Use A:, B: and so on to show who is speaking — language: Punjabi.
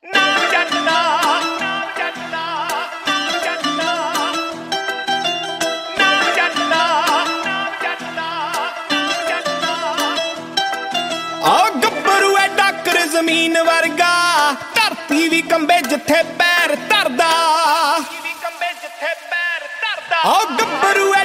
A: ਨਾਮ ਜੱਟ ਦਾ ਨਾਮ ਜੱਟ ਦਾ ਨਾਮ ਜੱਟ ਦਾ ਨਾਮ ਜੱਟ ਦਾ ਨਾਮ ਜੱਟ ਦਾ ਨਾਮ ਜੱਟ ਦਾ। ਆ ਗੱਭਰੂ ਐ ਡਾਕਰ ਜ਼ਮੀਨ ਵਰਗਾ, ਧਰਤੀ ਵੀ ਕੰਬੇ ਜਿੱਥੇ ਪੈਰ ਧਰਦਾ। ਆ ਗੱਭਰੂ